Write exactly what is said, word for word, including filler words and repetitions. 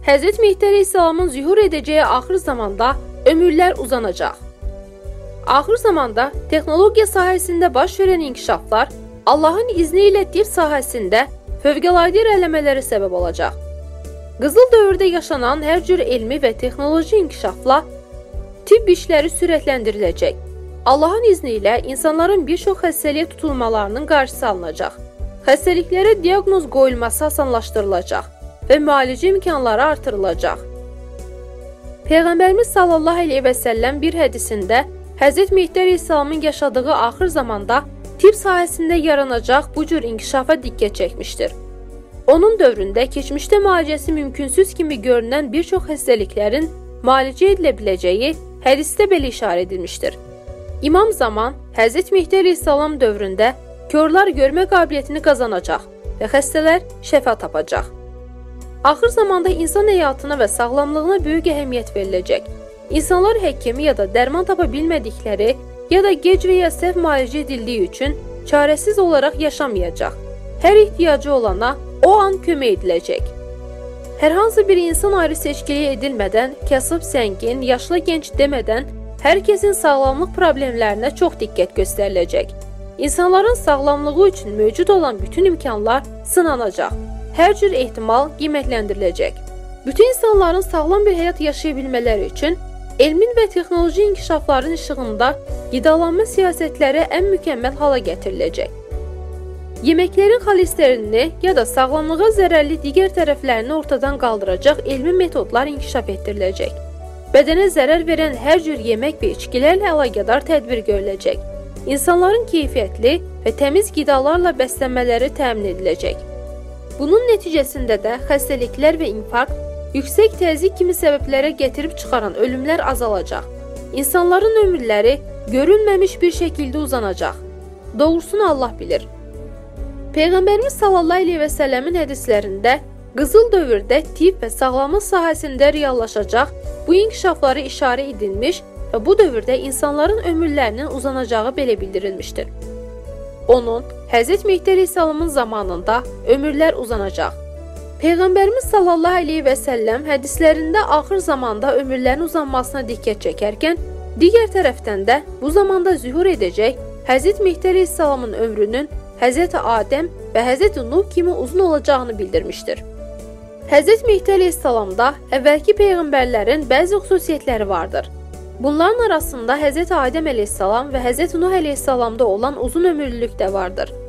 Həzrət Mehdi əleyhissalamın zühur edəcəyi axır zamanda ömürlər uzanacaq. Axır zamanda texnologiya sahəsində baş verən inkişaflar Allahın izni ilə tibb sahəsində fövqəladə irəliləmələrə səbəb olacaq. Qızıl dövrdə yaşanan hər cür elmi və texnoloji inkişafla tibb işləri sürətləndiriləcək. Allahın izni ilə insanların bir çox xəstəliyə tutulmalarının qarşısı alınacaq. Xəstəliklərə diaqnoz qoyulması asanlaşdırılacaq və müalicə imkanları artırılacaq. Peyğəmbərimiz sallallahu əleyhi və səlləm bir hədisində Həzrət Mehdi əleyhissalamın yaşadığı axır zamanda tibb sahəsində yaranacaq bu cür inkişafa diqqət çəkmişdir. Onun dövründə keçmişdə müalicəsi mümkünsüz kimi görünən bir çox xəstəliklərin müalicə edilə biləcəyi hədisdə belə işarə edilmişdir. İmam Zaman Həzrət Mehdi əleyhissalam dövründə körlər görmə qabiliyyətini qazanacaq və xəstələr şəfa tapacaq. Axır zamanda insan həyatına və sağlamlığına böyük əhəmiyyət veriləcək. İnsanlar həkimi ya da dərman tapa bilmədikləri ya da gec və ya səhv müalicə edildiyi üçün çarəsiz olaraq yaşamayacaq. Hər ehtiyacı olana o an kömək ediləcək. Hər hansı bir insan ayrı seçkiliyə edilmədən, kasıb, zəngin, yaşlı, gənc demədən hər kəsin sağlamlıq problemlərinə çox diqqət göstəriləcək. İnsanların sağlamlığı üçün mövcud olan bütün imkanlar sınanacaq. Hər cür ehtimal qiymətləndiriləcək. Bütün insanların sağlam bir həyat yaşaya bilmələri üçün elmin və texnoloji inkişafların işığında qidalanma siyasətləri ən mükəmməl hala gətiriləcək. Yeməklərin xolesterinini ya da sağlamlığa zərərli digər tərəflərini ortadan qaldıracaq elmi metodlar inkişaf etdiriləcək. Bədənə zərər verən hər cür yemək və içkilərlə əlaqədar tədbir görüləcək. İnsanların keyfiyyətli və təmiz qidalarla bəslənmələri təmin ediləcək. Bunun nəticəsində də xəstəliklər və infarkt, yüksək təzyiq kimi səbəblərə gətirib çıxaran ölümlər azalacaq. İnsanların ömürləri görünməmiş bir şəkildə uzanacaq. Doğrusunu Allah bilir. Peyğəmbərimiz sallallahu əleyhi və səlləmin hədislərində qızıl dövrdə tibb və sağlamlıq sahəsində reallaşacaq bu inkişafları işarə edilmiş və bu dövrdə insanların ömürlərinin uzanacağı belə bildirilmişdir. Onun, Həzrət Mehdi əleyhissalamın zamanında ömürlər uzanacaq. Peyğəmbərimiz sallallahu əleyhi və səlləm hədislərində axır zamanda ömürlərin uzanmasına diqqət çəkərkən, digər tərəfdən də bu zamanda zühur edəcək Həzrət Mehdi əleyhissalamın ömrünün Həzrət Adəm və Həzrət Nuh kimi uzun olacağını bildirmişdir. Həzrət Mehdi əleyhissalamda əvvəlki peyğəmbərlərin bəzi xüsusiyyətləri vardır. Bunların arasında Həzrət Adəm əleyhissalam və Həzrət Nuh əleyhissalamda olan uzun ömürlülük də vardır.